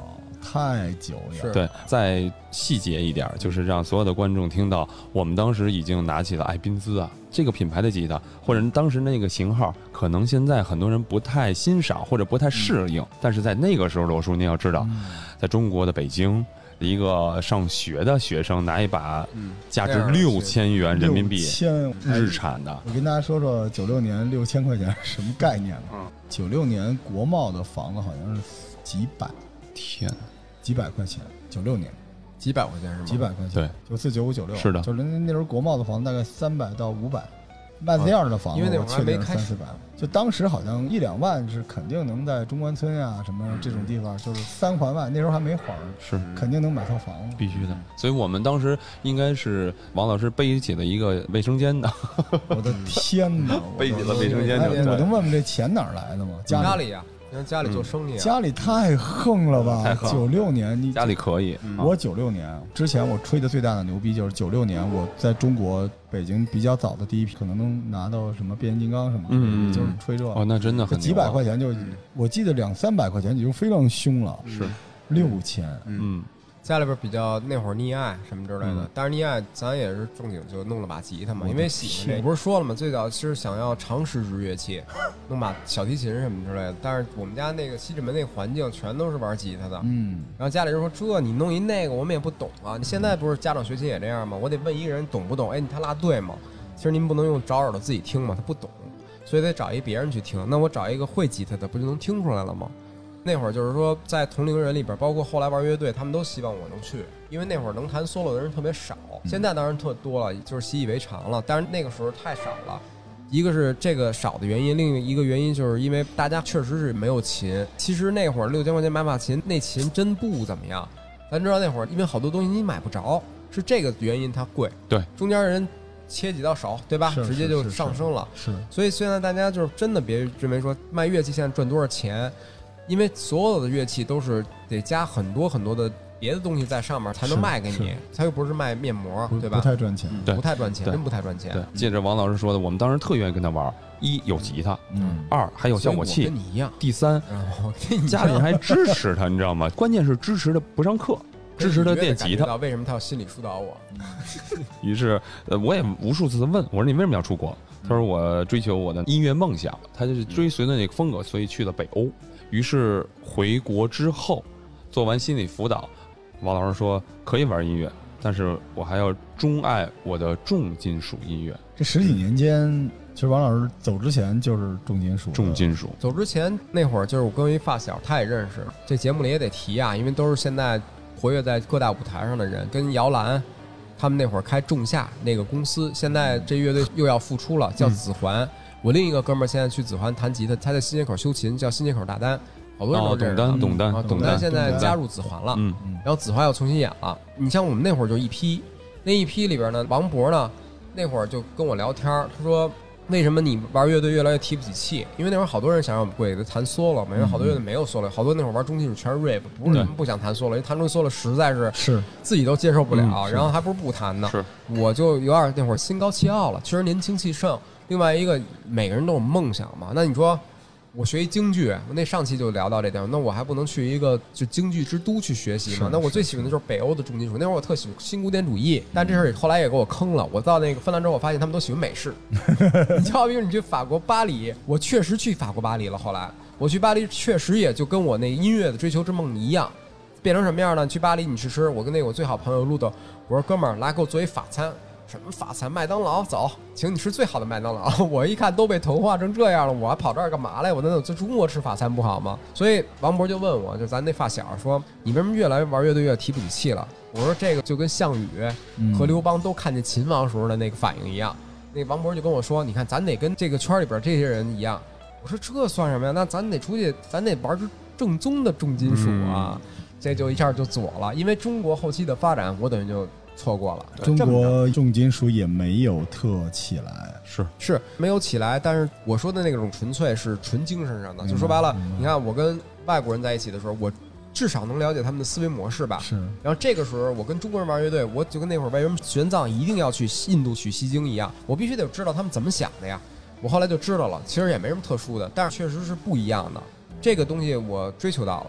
S2: 太久了。
S3: 对，再细节一点，就是让所有的观众听到，我们当时已经拿起了艾宾斯啊这个品牌的吉他，或者当时那个型号，可能现在很多人不太欣赏或者不太适应，但是在那个时候，罗叔您要知道，在中国的北京。一个上学的学生拿一把价值6000元人民币日产的，
S2: 我跟大家说说96年6000块钱是什么概念呢？96年国贸的房子好像是几百，
S3: 天，
S2: 几百块钱，96年
S1: 几百块钱是吗？
S2: 几百块钱，对，94、95、96，
S3: 是的，
S2: 就是那时候国贸的房子大概300到500，麦子样的房子，
S1: 因为那会儿还没开始
S2: 300-400，就当时好像1-2万是肯定能在中关村啊什么这种地方，就是3环外，那时候还没环，
S3: 是
S2: 肯定能买套房子，
S3: 必须的。所以我们当时应该是王老师背起了一个卫生间的，
S2: 我的天哪，
S3: 背起了卫生间的，
S2: 我能问问这钱哪儿来的吗？
S1: 家里呀。家里做生意
S2: 家里太横了吧！96年你
S3: 家里可以，
S2: 我96年之前我吹的最大的牛逼就是96年我在中国北京比较早的第一批，可能能拿到什么变形金刚什么的，就是吹这
S3: 哦，那真的很
S2: 几百块钱就，我记得200-300块钱就非常凶了，
S3: 是
S2: 6000，
S1: 家里边比较那会儿溺爱什么之类的，但是溺爱咱也是正经就弄了把吉他嘛，因为喜欢这，不是说了吗？最早其实想要尝试日乐器，弄把小提琴什么之类的，但是我们家那个西直门那个环境全都是玩吉他的，然后家里人说这你弄一那个我们也不懂啊，你现在不是家长学琴也这样吗？我得问一个人懂不懂？哎，他拉对吗？其实您不能用找耳朵自己听嘛，他不懂，所以得找一别人去听。那我找一个会吉他的，不就能听出来了吗？那会儿就是说，在同龄人里边，包括后来玩乐队，他们都希望我能去，因为那会儿能弹 solo 的人特别少。现在当然特多了，就是习以为常了。但是那个时候太少了，一个是这个少的原因，另一个原因就是因为大家确实是没有琴。其实那会儿6000块钱买把琴，那琴真不怎么样。咱知道那会儿因为好多东西你买不着，是这个原因它贵。
S3: 对，
S1: 中间人切几道手，对吧？直接就上升了。
S2: 是，
S1: 所以现在大家就是真的别认为说卖乐器现在赚多少钱。因为所有的乐器都是得加很多很多的别的东西在上面才能卖给你，它又不是卖面膜，对吧？
S2: 不太赚钱，
S1: 不太赚钱，真不太赚钱。
S3: 对，借着王老师说的，我们当时特愿意跟他玩，一有吉他，二还有效果器，
S1: 跟你一样。
S3: 第三，家里人还支持他，你知道吗？关键是支持他不上课，支持他练吉他。
S1: 为什么他要心理疏导我？
S3: 于是，我也无数次的问我说：“你为什么要出国？”他说：“我追求我的音乐梦想。”他就是追随的那个风格，所以去了北欧。于是回国之后，做完心理辅导，王老师说可以玩音乐，但是我还要钟爱我的重金属音乐。
S2: 这10几年间，其实王老师走之前就是重金属。
S3: 重金属
S1: 走之前那会儿，就是我跟一发小，他也认识，这节目里也得提啊，因为都是现在活跃在各大舞台上的人，跟摇篮他们那会儿开仲夏那个公司，现在这乐队又要复出了，叫子环。我另一个哥们儿现在去子环弹吉他，他在新街口修琴，叫新街口大丹，好多人都认识。董丹现在加入子环了，然后子环要重新演了。你像我们那会儿就一批，那一批里边呢，王博呢，那会儿就跟我聊天，他说为什么你玩乐队越来越提不起气？因为那会儿好多人想让我们过去弹 solo 嘛，因为好多乐队没有 solo， 好多那会儿玩重金属全是 rap， 不是不想弹 solo， 因为弹出 solo 实在是自己都接受不了，然后还不如不弹呢。我就有点那会儿心高气傲了，确实年轻气盛。另外一个，每个人都有梦想嘛。那你说，我学一京剧，那上期就聊到这点，那我还不能去一个就京剧之都去学习嘛？那我最喜欢的就是北欧的重金属。那会儿我特喜欢新古典主义，但这事儿后来也给我坑了。我到那个芬兰之后，我发现他们都喜欢美式。你就好比你去法国巴黎，我确实去法国巴黎了。后来我去巴黎，确实也就跟我那音乐的追求之梦一样，变成什么样呢？去巴黎你去吃，我跟那个我最好朋友路德，我说哥们儿来给我做一法餐。什么法餐？麦当劳，走，请你吃最好的麦当劳。我一看都被同化成这样了，我还跑这儿干嘛来？我那在中国吃法餐不好吗？所以王博就问我，就咱那发小说，你为什么越来越玩乐队越提不起气了？我说这个就跟项羽和刘邦都看见秦王时候的那个反应一样。那王博就跟我说，你看咱得跟这个圈里边这些人一样。我说这算什么呀？那咱得出去，咱得玩正宗的重金属啊！这就一下就左了，因为中国后期的发展，我等于就错过了。
S2: 中国重金属也没有特起来，
S1: 是没有起来，但是我说的那种纯粹是纯精神上的。就说白了，你看我跟外国人在一起的时候，我至少能了解他们的思维模式吧。
S2: 是。
S1: 然后这个时候，我跟中国人玩乐队，我就跟那会儿为什么玄奘一定要去印度取西经一样，我必须得知道他们怎么想的呀。我后来就知道了，其实也没什么特殊的，但是确实是不一样的。这个东西我追求到了。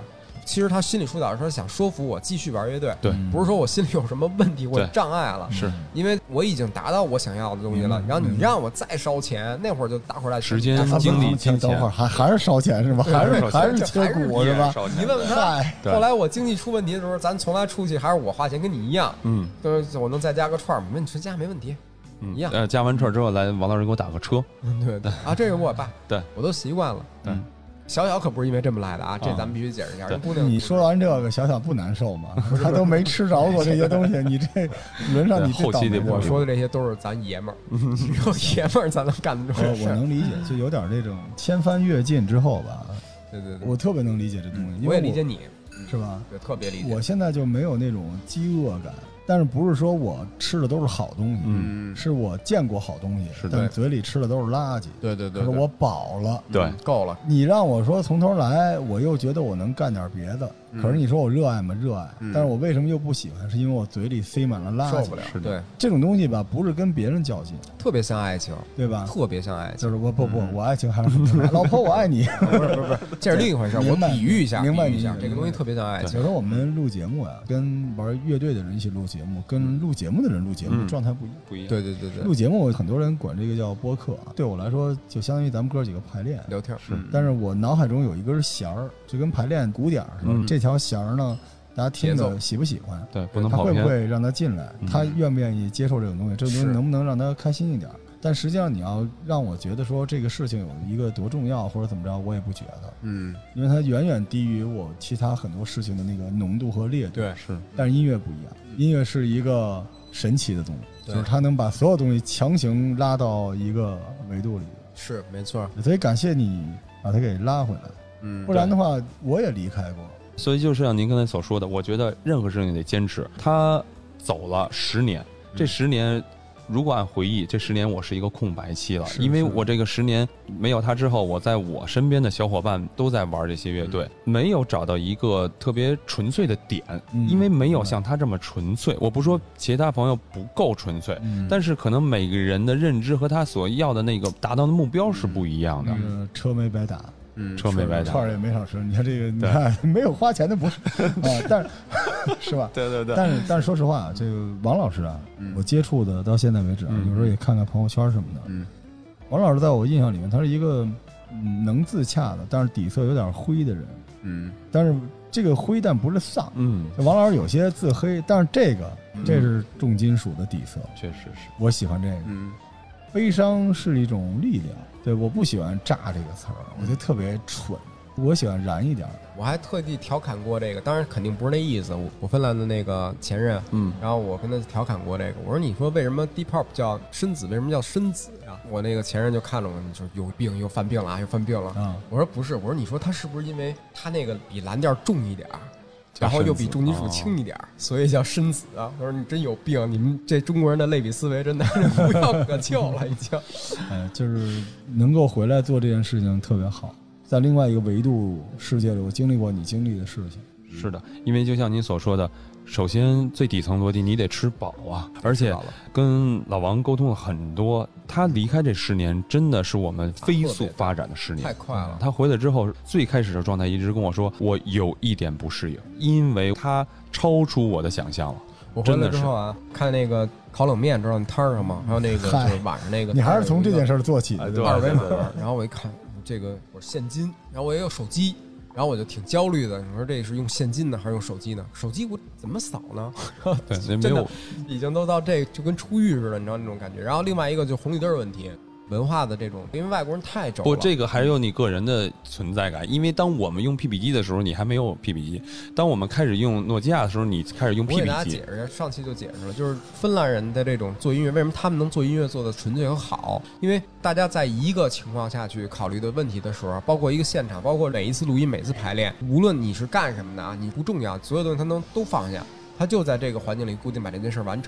S1: 其实他心理疏导是想说服我继续玩乐队，
S3: 对，
S1: 不是说我心里有什么问题或者障碍了，
S3: 是
S1: 因为我已经达到我想要的东西了，然后你让我再烧钱，那会儿就大伙儿在
S3: 时间、精力、金钱，
S2: 等会儿还是烧钱是吧？还是切骨是吧？
S1: 你问问他，后来我经济出问题的时候，咱从来出去还是我花钱，跟你一样，就是我能再加个串儿，没问题，加没问题。一样，
S3: 加完串之后来，王老师给我打个车。
S1: 对对啊，这是我爸，
S3: 对
S1: 我都习惯了。
S3: 对，
S1: 小小可不是因为这么来的啊，这咱们必须解释一下。姑娘，
S2: 你说完这个，小小不难受吗？他都没吃着过这些东西，你这轮上你
S3: 后期得
S1: 我说的这些都是咱爷们儿，只有爷们儿才能干得出来。
S2: 我能理解，就有点这种千帆阅尽之后吧。
S1: 对，
S2: 我特别能理解这东西，
S1: 我也理解你，
S2: 是吧？
S1: 对，特别理解。
S2: 我现在就没有那种饥饿感。但是不是说我吃的都是好东西，是我见过好东西，但嘴里吃的都是垃圾。
S1: 对，
S2: 可是我饱了，
S3: 对，
S1: 够了。
S2: 你让我说从头来，我又觉得我能干点别的。可是你说我热爱吗？热爱。但是我为什么又不喜欢？是因为我嘴里塞满了垃圾，
S1: 受不了。对，
S2: 这种东西吧，不是跟别人较劲，
S1: 特别像爱情，
S2: 对吧？
S1: 特别像爱情。
S2: 就是我爱情还是老婆我爱你，
S1: 不是，这是另一回事。我比喻一下，
S2: 明白
S1: 一下，这个东西特别像爱情。
S2: 有时候我们录节目呀，跟玩乐队的人一起录节目，跟录节目的人录节目状态不一样。
S1: 对。
S2: 录节目很多人管这个叫播客，对我来说就相当于咱们哥几个排练
S1: 聊天。
S2: 但是我脑海中有一根弦儿，就跟排练鼓点似的。这条弦儿呢，大家听着喜不喜欢？
S3: 对，不能跑偏。
S2: 他会不会让他进来？他愿不愿意接受这种东西？这种东西能不能让他开心一点？但实际上你要让我觉得说这个事情有一个多重要或者怎么着，我也不觉得。因为它远远低于我其他很多事情的那个浓度和烈度。
S1: 对，
S3: 是。
S2: 但是音乐不一样，音乐是一个神奇的东西，就是它能把所有东西强行拉到一个维度里。
S1: 是，没错。
S2: 所以感谢你把它给拉回来。不然的话我也离开过。
S3: 所以就是像您刚才所说的，我觉得任何事情得坚持。他走了10年，这10年如果按回忆，这10年我是一个空白期了，因为我这个10年没有他之后，我在我身边的小伙伴都在玩这些乐队，没有找到一个特别纯粹的点，因为没有像他这么纯粹。我不说其他朋友不够纯粹，但是可能每个人的认知和他所要的那个达到的目标是不一样的。
S2: 车没白打。
S3: 车没白打，
S2: 串也没少吃。你看这个，你看没有花钱的不是啊，但是是吧？
S3: 对。
S2: 但是说实话，这个王老师啊，我接触的到现在为止，有时候也看看朋友圈什么的。王老师在我印象里面，他是一个能自洽的，但是底色有点灰的人。但是这个灰但不是丧。王老师有些自黑，但是这是重金属的底色，
S3: 确实是。
S2: 我喜欢这个。悲伤是一种力量。对，我不喜欢炸这个词儿，我觉得特别蠢。我喜欢燃一点。
S1: 我还特地调侃过这个，当然肯定不是那意思。我芬兰的那个前任，然后我跟他调侃过这个，我说你说为什么 Deep Pop 叫深紫，为什么叫深紫呀？我那个前任就看着我，你说有病又犯病了，又犯病了。我说不是，我说你说他是不是因为他那个比蓝调重一点？然后又比重金属轻一点，所以叫深紫啊。他说你真有病，你们这中国人的类比思维真的是无药可救了，已经。
S2: 就是能够回来做这件事情特别好，在另外一个维度世界里，我经历过你经历的事情。
S3: 是的，因为就像您所说的，首先最底层逻辑，你得吃饱啊，而且跟老王沟通了很多。他离开这10年真的是我们飞速发展的10年，
S1: 太快了。
S3: 他回来之后，最开始的状态一直跟我说，我有一点不适应，因为他超出我的想象了。
S1: 我回来之后啊，看那个烤冷面，知道你摊上吗？还有那个就是晚上那个，
S2: 你还是从这件事做起的，
S1: 对吧？2维码。然后我一看，这个我是现金，然后我也有手机。然后我就挺焦虑的，你说这是用现金呢还是用手机呢？手机我怎么扫呢？
S3: 对，
S1: 真的已经都到这就跟出狱似的，你知道那种感觉。然后另外一个就是红绿灯问题，文化的这种，因为外国人太轴了。
S3: 不，这个还是有你个人的存在感，因为当我们用 PP 机的时候，你还没有 PP 机；当我们开始用诺基亚的时候，你开始用 PP 机。
S1: 我给大家解释一下，上期就解释了，就是芬兰人的这种做音乐，为什么他们能做音乐做的纯粹和好？因为大家在一个情况下去考虑的问题的时候，包括一个现场，包括每一次录音、每次排练，无论你是干什么的啊，你不重要，所有东西他能都放下。他就在这个环境里固定把这件事完成，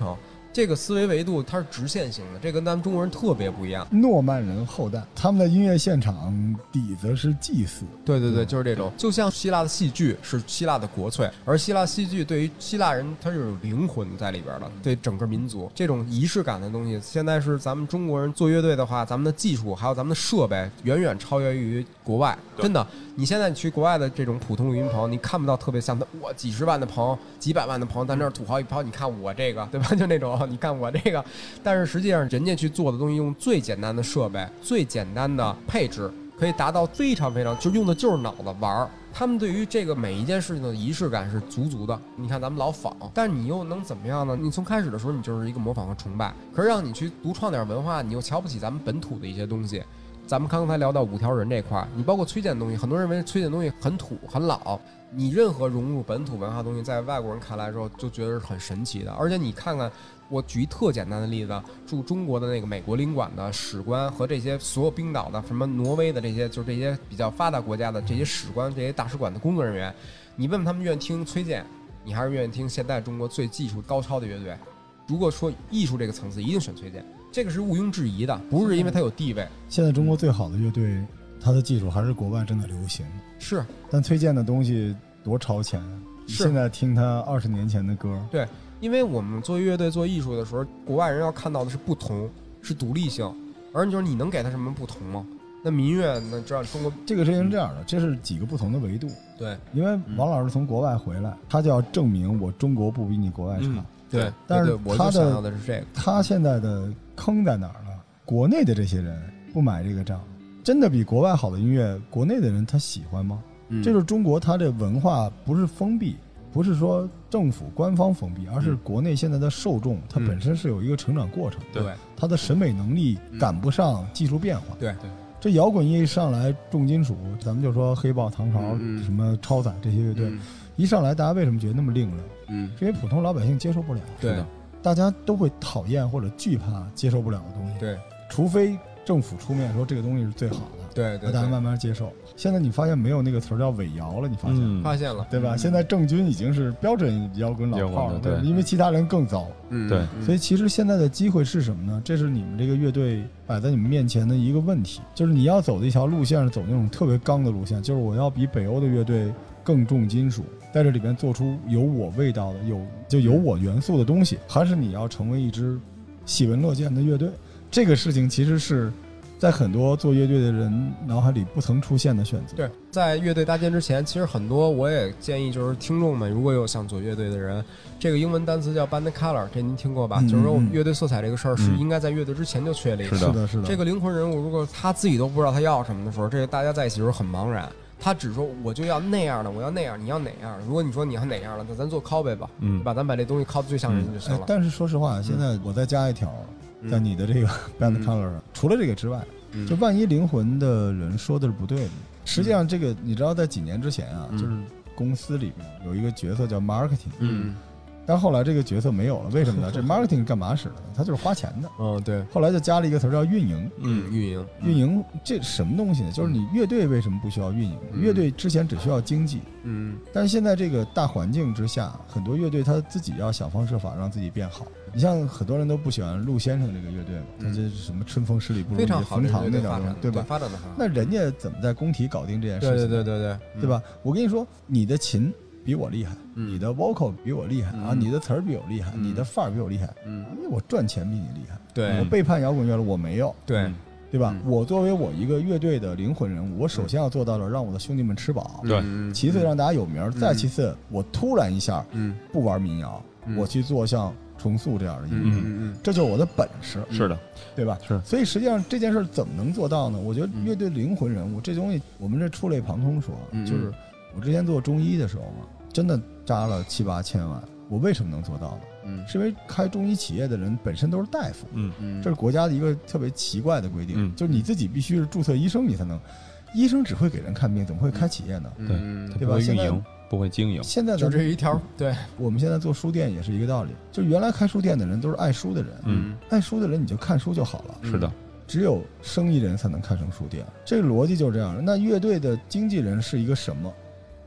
S1: 这个思维维度它是直线型的，这跟咱们中国人特别不一样。
S2: 诺曼人后代，他们的音乐现场底子是祭祀。
S1: 对对对，就是这种，就像希腊的戏剧是希腊的国粹，而希腊戏剧对于希腊人它是有灵魂在里边的，对整个民族这种仪式感的东西，现在是咱们中国人做乐队的话，咱们的技术还有咱们的设备远远超越于国外，真的。你现在你去国外的这种普通录音棚，你看不到特别像哇几十万的棚、几百万的棚，在那儿土豪一抛，你看我这个，对吧？就那种你看我这个，但是实际上人家去做的东西，用最简单的设备、最简单的配置，可以达到非常非常，就用的就是脑子玩儿。他们对于这个每一件事情的仪式感是足足的。你看咱们老仿，但是你又能怎么样呢？你从开始的时候你就是一个模仿和崇拜，可是让你去独创点文化，你又瞧不起咱们本土的一些东西。咱们刚才聊到五条人这块，你包括崔健的东西，很多人认为崔健的东西很土很老，你任何融入本土文化的东西，在外国人看来之后就觉得是很神奇的。而且你看看，我举一特简单的例子，驻中国的那个美国领馆的使馆和这些所有冰岛的什么挪威的这些，就这些比较发达国家的这些使馆、这些大使馆的工作人员，你问问他们愿意听崔健，你还是愿意听现在中国最技术高超的乐队？如果说艺术这个层次，一定选崔健。这个是毋庸置疑的，不是因为他有地位。
S2: 现在中国最好的乐队，他的技术还是国外正在流行。
S1: 是，
S2: 但崔健的东西多超前啊！现在听他20年前的歌。
S1: 对，因为我们做乐队做艺术的时候，国外人要看到的是不同，是独立性，而就是你能给他什么不同吗？那民乐，那知道中国
S2: 这个事情是这样的，这是几个不同的维度。
S1: 对，
S2: 因为王老师从国外回来，他就要证明我中国不比你国外差。
S1: 对，
S2: 但是
S1: 我就想要的是这个。
S2: 他现在的坑在哪儿呢？国内的这些人不买这个账，真的比国外好的音乐，国内的人他喜欢吗？这就是中国，他这文化不是封闭，不是说政府官方封闭，而是国内现在的受众，它本身是有一个成长过程。
S1: 对，
S2: 他的审美能力赶不上技术变化。
S1: 对，
S2: 这摇滚乐一上来，重金属，咱们就说黑豹、唐朝、什么超载这些乐队。一上来，大家为什么觉得那么另类？是因为普通老百姓接受不了。
S1: 对的，
S2: 大家都会讨厌或者惧怕接受不了的东西。
S1: 对，
S2: 除非政府出面说这个东西是最好的。
S1: 对，
S2: 大家慢慢接受。现在你发现没有那个词叫伪摇了？你发现
S1: 了，
S2: 对吧？现在郑钧已经是标准摇滚老炮了，对，因为其他人更糟。
S3: 对，
S2: 所以其实现在的机会是什么呢？这是你们这个乐队摆在你们面前的一个问题，就是你要走的一条路线是走那种特别刚的路线，就是我要比北欧的乐队更重金属，在这里边做出有我味道的、有我元素的东西，还是你要成为一支喜闻乐见的乐队？这个事情其实是在很多做乐队的人脑海里不曾出现的选择。
S1: 对，在乐队搭建之前，其实很多我也建议就是听众们，如果有想做乐队的人，这个英文单词叫 band color， 这您听过吧？就是说乐队色彩这个事儿是应该在乐队之前就确立的。
S2: 是的，是的。
S1: 这个灵魂人物，如果他自己都不知道他要什么的时候，这个大家在一起的时候很茫然。他只说我就要那样的，我要那样，你要哪样的？如果你说你要哪样的，那咱做 copy 吧，对吧？咱把这东西 copy 最像人就行了。
S2: 但是说实话，现在我再加一条，在你的这个 band color 上，除了这个之外，就万一灵魂的人说的是不对的，实际上这个你知道，在几年之前啊，就是公司里面有一个角色叫 marketing，但后来这个角色没有了，为什么呢？这 marketing 干嘛使的呢？它就是花钱的。
S1: 对。
S2: 后来就加了一个词叫运营。
S1: 运营
S2: 这什么东西呢？就是你乐队为什么不需要运营？乐队之前只需要经济。但是现在这个大环境之下，很多乐队他自己要想方设法让自己变好。你像很多人都不喜欢陆先生这个乐队嘛，他这什么春风十里不如你冯唐那点东西，对吧？
S1: 发展的很好。
S2: 那人家怎么在工体搞定这件事情？
S1: 对
S2: 吧？我跟你说，你的琴比我厉害，你的 vocal 比我厉害啊，你的词儿比我厉害，你的范儿比我厉害，因为我赚钱比你厉害。
S1: 对，
S2: 我背叛摇滚乐了，我没有。对吧？我作为我一个乐队的灵魂人物，我首先要做到的让我的兄弟们吃饱，
S3: 对，
S2: 其次让大家有名，再其次我突然一下不玩民谣，我去做像重塑这样的音乐，这就是我的本事。
S3: 是的，
S2: 对吧？
S3: 是。
S2: 所以实际上这件事怎么能做到呢？我觉得乐队灵魂人物这东西，我们这触类旁通说，就是我之前做中医的时候嘛，真的扎了7、8千万，我为什么能做到呢？是因为开中医企业的人本身都是大夫，这是国家的一个特别奇怪的规定，就是你自己必须是注册医生，你才能，医生只会给人看病，怎么会开企业呢？对吧？
S3: 运营不会经营，
S2: 现在
S1: 就这一条。对，
S2: 我们现在做书店也是一个道理，就原来开书店的人都是爱书的人，爱书的人你就看书就好了。
S3: 是的，
S2: 只有生意人才能开成书店，这个逻辑就是这样的。那乐队的经纪人是一个什么？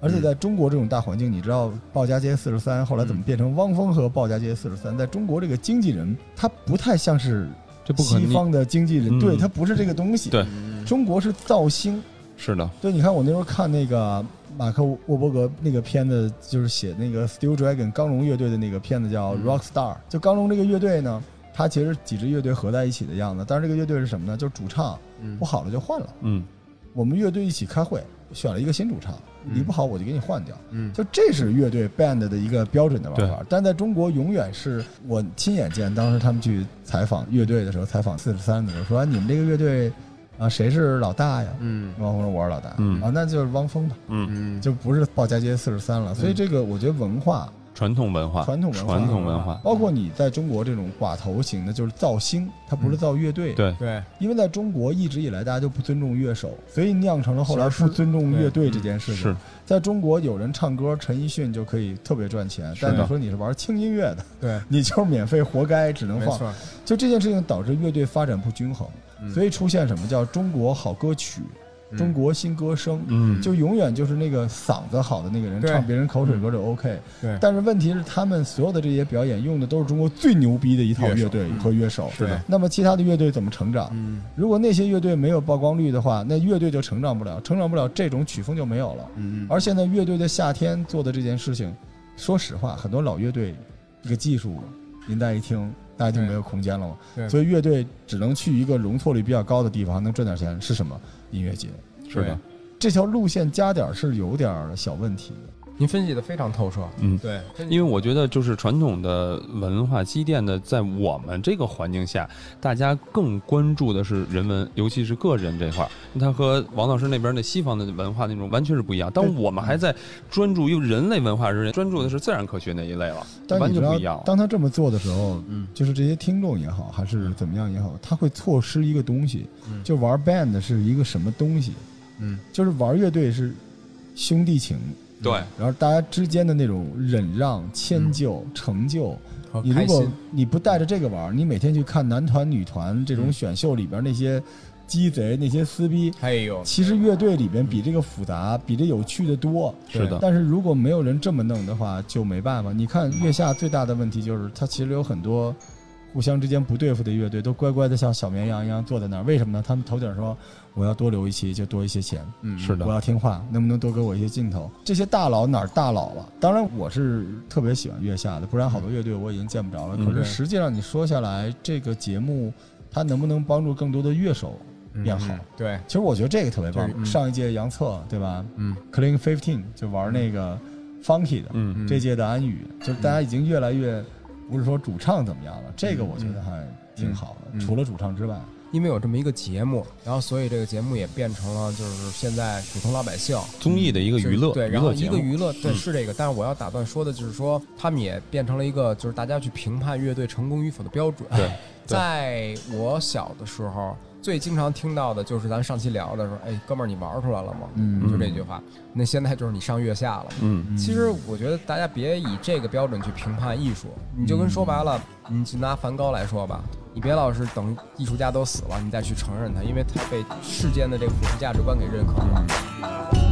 S2: 而且在中国这种大环境，你知道鲍家街43后来怎么变成汪峰和鲍家街43？在中国这个经纪人，他不太像是西方的经纪人，对他不是这个东西。
S3: 对，
S2: 中国是造星。
S3: 是的，
S2: 对，你看我那时候看那个马克沃伯格那个片子，就是写那个 Steel Dragon 钢龙乐队的那个片子叫 Rockstar，就钢龙这个乐队呢，它其实几支乐队合在一起的样子，但是这个乐队是什么呢？就是主唱不好了就换了。我们乐队一起开会选了一个新主唱，你不好我就给你换掉。就这是乐队 band 的一个标准的玩法，但在中国永远是我亲眼见，当时他们去采访乐队的时候，采访43的时候说，你们这个乐队啊，谁是老大呀？汪峰说我是老大。那就是汪峰吧。就不是鲍家街43了。所以这个我觉得文化。传统文化，包括你在中国这种寡头型的，就是造星，它不是造乐队。
S3: 对，
S2: 因为在中国一直以来大家就不尊重乐手，所以酿成了后来不尊重乐队这件事情。在中国有人唱歌，陈奕迅就可以特别赚钱，但你说你是玩轻音乐的，
S1: 对，
S2: 你就是免费活该，只能放。就这件事情导致乐队发展不均衡，所以出现什么叫中国好歌曲。中国新歌声，就永远就是那个嗓子好的那个人唱别人口水歌就 OK。但是问题是他们所有的这些表演用的都是中国最牛逼的一套乐队和乐手。
S1: 是的。
S2: 那么其他的乐队怎么成长？如果那些乐队没有曝光率的话，那乐队就成长不了，这种曲风就没有了。而现在乐队在夏天做的这件事情，说实话，很多老乐队这个技术，您再一听，大家就没有空间了嘛。所以乐队只能去一个容错率比较高的地方，能赚点钱，是什么？音乐节。
S3: 是的，
S2: 这条路线加点是有点小问题的。
S1: 您分析的非常透彻。对，
S3: 因为我觉得就是传统的文化积淀的，在我们这个环境下，大家更关注的是人文，尤其是个人这块。它和王老师那边的西方的文化那种完全是不一样。当我们还在专注于人类文化时，专注的是自然科学那一类了，完全不一样。
S2: 当他这么做的时候，就是这些听众也好，还是怎么样也好，他会错失一个东西。就玩 band 是一个什么东西？就是玩乐队是兄弟情。
S3: 对，
S2: 然后大家之间的那种忍让、迁就、成就，你如果你不带着这个玩，你每天去看男团、女团这种选秀里边那些鸡贼、那些撕逼，其实乐队里边比这个复杂、比这有趣的多。
S3: 是的，
S2: 但是如果没有人这么弄的话，就没办法。你看月下最大的问题就是，它其实有很多互相之间不对付的乐队，都乖乖的像小绵羊一样坐在那儿。为什么呢？他们头顶说，我要多留一期就多一些钱，
S3: 是的，
S2: 我要听话，能不能多给我一些镜头？这些大佬哪儿大佬了？当然我是特别喜欢月下的，不然好多乐队我已经见不着了。可是实际上你说下来，这个节目它能不能帮助更多的乐手变好？
S1: 对，
S2: 其实我觉得这个特别棒。上一届杨策对吧？Clean 15就玩那个 Funky 的，这届的安宇，就大家已经越来越不是说主唱怎么样了，这个我觉得还挺好的。除了主唱之外。
S1: 因为有这么一个节目，然后所以这个节目也变成了就是现在普通老百姓
S3: 综艺的一个娱乐，
S1: 对，然后一个娱乐，对，是这个。但是我要打断说的就是说，他们也变成了一个就是大家去评判乐队成功与否的标准。
S3: 对，
S1: 在我小的时候，最经常听到的就是咱上期聊的时候，哎，哥们儿你玩出来了吗？就这句话。那现在就是你上月下了。其实我觉得大家别以这个标准去评判艺术，你就跟说白了，你就拿梵高来说吧。你别老是等艺术家都死了，你再去承认他，因为他被世间的这个普世价值观给认可了。